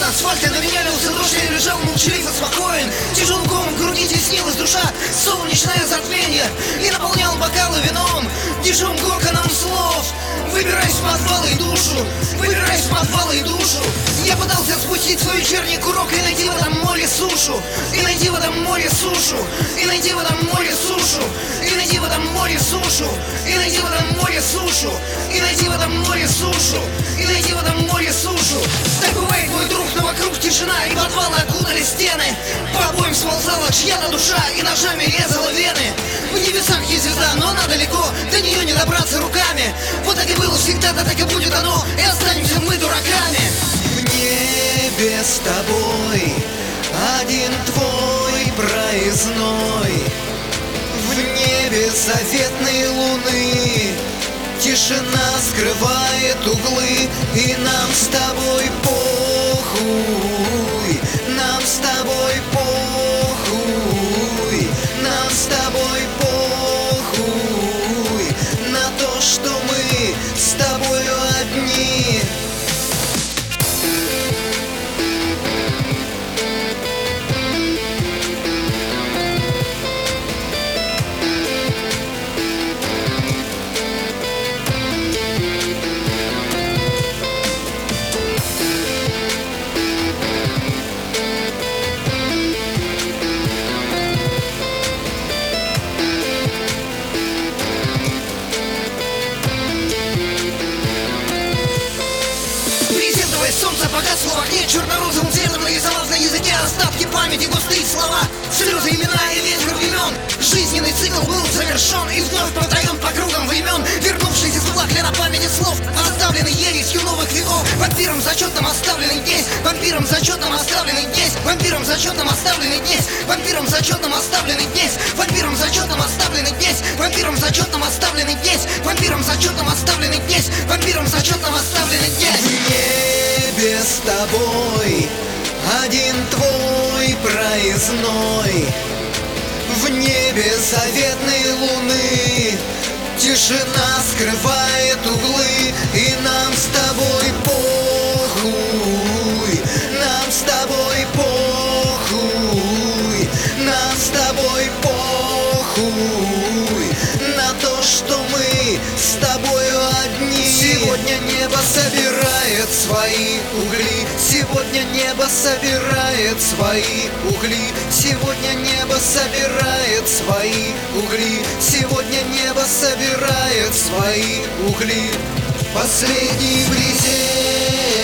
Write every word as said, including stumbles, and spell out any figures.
на асфальте, на меня лился дождь, я лежал молчалив и спокоен. Тяжелым комом в груди теснилась душа, солнечное затмение, и наполнял бокалы вином, дешевым коконом слов. Выбираюсь в подвалы и душу, выбираюсь в подвалы и душу. Я пытался спустить свой вечерний курок и найти в этом море сушу, и найти в этом море сушу, и найти в этом море сушу, и найти в этом море сушу, и найти в этом море сушу, и найти в этом море сушу, и найти в этом море сушу. Так бывает, мой друг, но вокруг тишина, и подвалы окутали стены. По обоим сползала чья-то душа, и ножами резала вены. В небесах есть звезда, но она далеко, до нее не добраться руками. Вот так и было всегда, да так и будет оно, и останемся мы дураками. В небе с тобой один твой проездной, в небе заветной луны тишина скрывает углы, и нам с тобой похуй, нам с тобой похуй, нам с тобой похуй на то, что мы с тобою одни. Солнце погасло в окне, черно-розовым цветом нарисовав на языке остатки памяти, густые слова, слезы, имена и ветер времен. Жизненный цикл был завершен, и вновь повторен по кругам времен. Вернувшись из плакли на памяти слов, оставленный ересью новых веков. Вампиром зачетом оставленный здесь, вампиром зачетом оставленный здесь, вампиром зачетом оставленный здесь, вампиром зачетом оставленный здесь, вампиром зачетом оставленный здесь, вампиром зачетом оставленный здесь, вампиром зачетом оставленный здесь, вампиром зачетом оставленный здесь. С тобой один твой проездной, в небе заветной луны тишина скрывает углы, и нам с тобой похуй, нам с тобой похуй, нам с тобой похуй на то, что мы с тобою одни. Сегодня небо собирает свои угли, сегодня небо собирает свои угли, сегодня небо собирает свои угли, сегодня небо собирает свои угли. Последний брезент